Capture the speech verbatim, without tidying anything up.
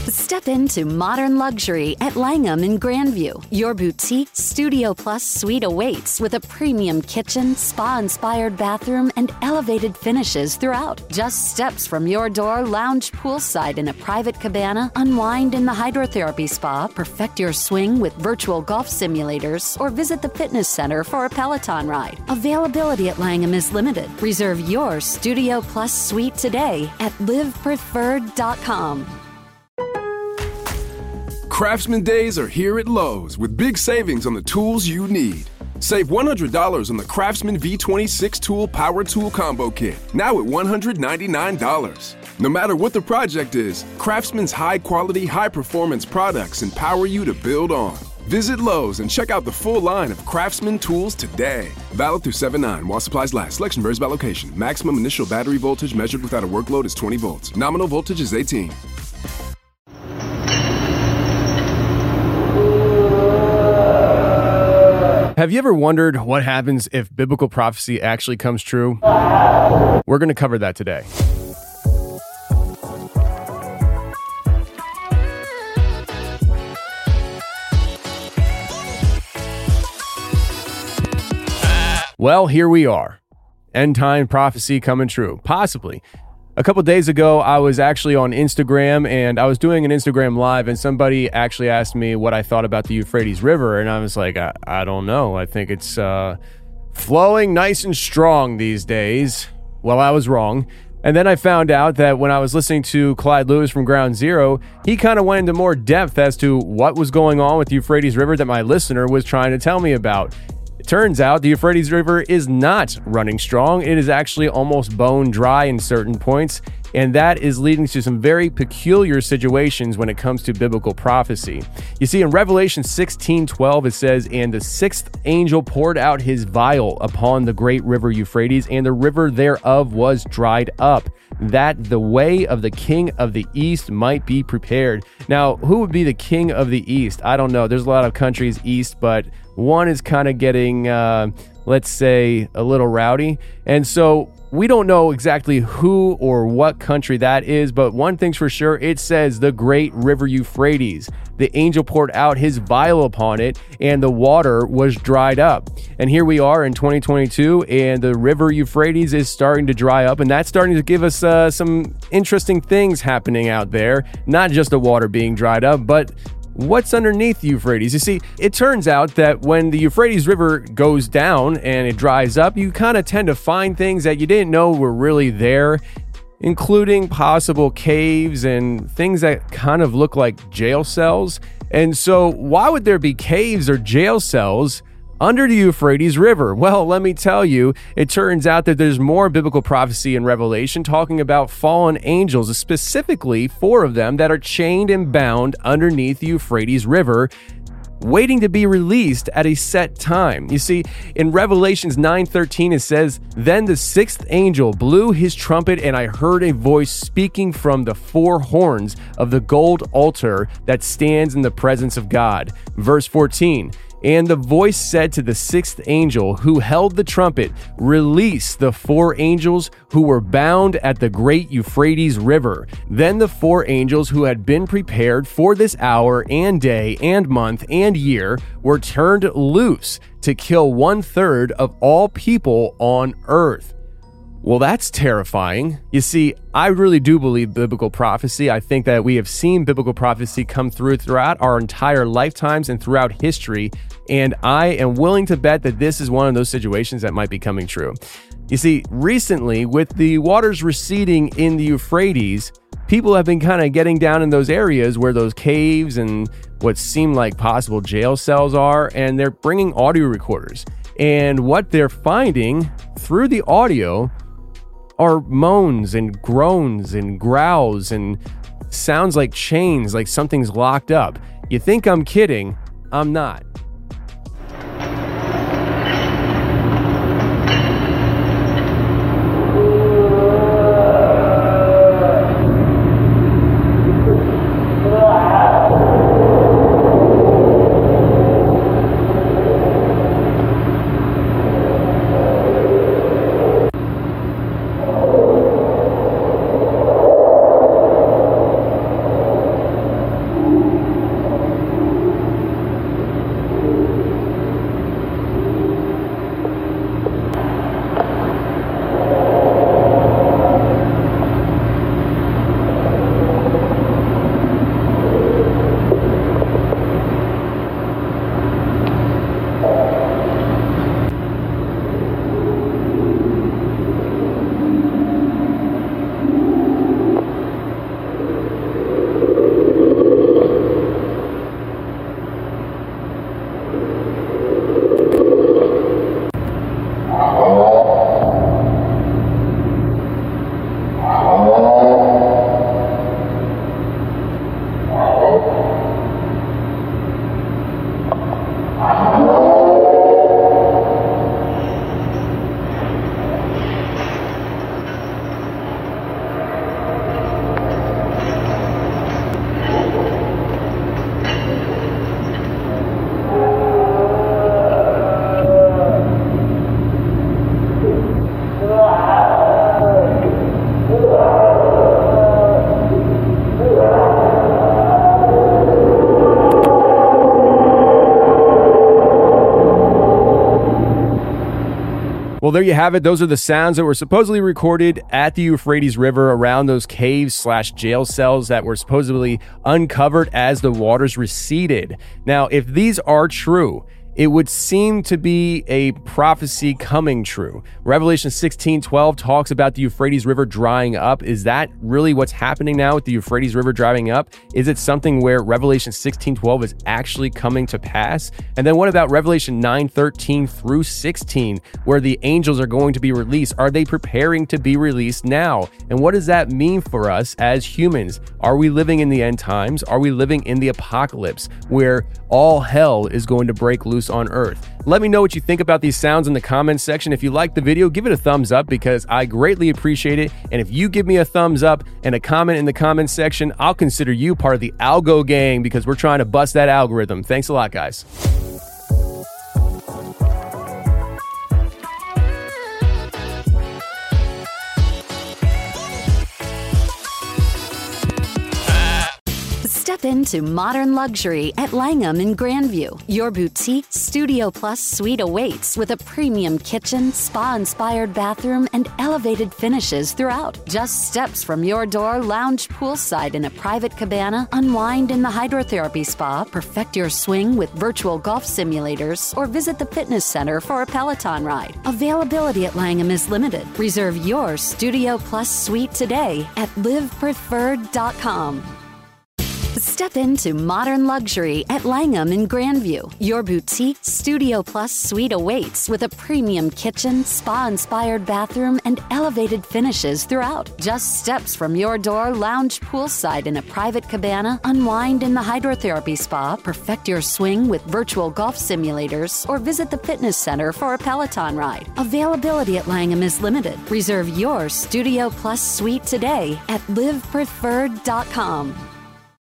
Step into modern luxury at Langham in Grandview. Your boutique Studio Plus suite awaits with a premium kitchen, spa-inspired bathroom, and elevated finishes throughout. Just steps from your door, lounge poolside in a private cabana, unwind in the hydrotherapy spa, perfect your swing with virtual golf simulators, or visit the fitness center for a Peloton ride. Availability at Langham is limited. Reserve your Studio Plus suite today at live preferred dot com. Craftsman Days are here at Lowe's with big savings on the tools you need. Save one hundred dollars on the Craftsman V twenty-six Tool Power Tool Combo Kit, now at one hundred ninety-nine dollars. No matter what the project is, Craftsman's high-quality, high-performance products empower you to build on. Visit Lowe's and check out the full line of Craftsman tools today. Valid through seven nine while supplies last. Selection varies by location. Maximum initial battery voltage measured without a workload is twenty volts. Nominal voltage is eighteen. Have you ever wondered what happens if biblical prophecy actually comes true? We're going to cover that today. Well, here we are. End time prophecy coming true. Possibly. A couple days ago, I was actually on Instagram and I was doing an Instagram live and somebody actually asked me what I thought about the Euphrates River. And I was like, I, I don't know. I think it's uh, flowing nice and strong these days. Well, I was wrong. And then I found out that when I was listening to Clyde Lewis from Ground Zero, he kind of went into more depth as to what was going on with the Euphrates River that my listener was trying to tell me about. It turns out the Euphrates River is not running strong. It is actually almost bone dry in certain points, and that is leading to some very peculiar situations when it comes to biblical prophecy. You see, in Revelation sixteen twelve, it says, "And the sixth angel poured out his vial upon the great river Euphrates, and the river thereof was dried up, that the way of the king of the east might be prepared." Now, who would be the king of the east? I don't know. There's a lot of countries east, but one is kind of getting, uh, let's say, a little rowdy. And so we don't know exactly who or what country that is, but one thing's for sure, it says the great river Euphrates. The angel poured out his vial upon it, and the water was dried up. And here we are in twenty twenty-two, and the river Euphrates is starting to dry up, and that's starting to give us uh, some interesting things happening out there. Not just the water being dried up, but what's underneath the Euphrates? You see, it turns out that when the Euphrates River goes down and it dries up, you kind of tend to find things that you didn't know were really there, including possible caves and things that kind of look like jail cells. And so why would there be caves or jail cells under the Euphrates River? Well, let me tell you, it turns out that there's more biblical prophecy in Revelation talking about fallen angels, specifically four of them that are chained and bound underneath the Euphrates River, waiting to be released at a set time. You see, in Revelations nine thirteen, it says, "Then the sixth angel blew his trumpet, and I heard a voice speaking from the four horns of the gold altar that stands in the presence of God." Verse fourteen, "And the voice said to the sixth angel who held the trumpet, Release the four angels who were bound at the great Euphrates River. Then the four angels who had been prepared for this hour and day and month and year were turned loose to kill one third of all people on earth." Well, that's terrifying. You see, I really do believe biblical prophecy. I think that we have seen biblical prophecy come through throughout our entire lifetimes and throughout history. And I am willing to bet that this is one of those situations that might be coming true. You see, recently, with the waters receding in the Euphrates, people have been kind of getting down in those areas where those caves and what seem like possible jail cells are, and they're bringing audio recorders. And what they're finding through the audio are moans and groans and growls and sounds like chains, like something's locked up. You think I'm kidding? I'm not. Well, there you have it. Those are the sounds that were supposedly recorded at the Euphrates River around those caves slash jail cells that were supposedly uncovered as the waters receded. Now, if these are true, it would seem to be a prophecy coming true. Revelation sixteen twelve talks about the Euphrates River drying up. Is that really what's happening now with the Euphrates River drying up? Is it something where Revelation sixteen twelve is actually coming to pass? And then what about Revelation nine thirteen through sixteen, where the angels are going to be released? Are they preparing to be released now? And what does that mean for us as humans? Are we living in the end times? Are we living in the apocalypse, where all hell is going to break loose on earth? Let me know what you think about these sounds in the comments section. If you like the video, give it a thumbs up because I greatly appreciate it. And if you give me a thumbs up and a comment in the comments section, I'll consider you part of the Algo gang because we're trying to bust that algorithm. Thanks a lot, guys. Step into modern luxury at Langham in Grandview. Your boutique Studio Plus suite awaits with a premium kitchen, spa-inspired bathroom, and elevated finishes throughout. Just steps from your door, lounge poolside in a private cabana, unwind in the hydrotherapy spa, perfect your swing with virtual golf simulators, or visit the fitness center for a Peloton ride. Availability at Langham is limited. Reserve your Studio Plus suite today at live preferred dot com. Step into modern luxury at Langham in Grandview. Your boutique Studio Plus suite awaits with a premium kitchen, spa-inspired bathroom, and elevated finishes throughout. Just steps from your door, lounge poolside in a private cabana, unwind in the hydrotherapy spa, perfect your swing with virtual golf simulators, or visit the fitness center for a Peloton ride. Availability at Langham is limited. Reserve your Studio Plus suite today at live preferred dot com.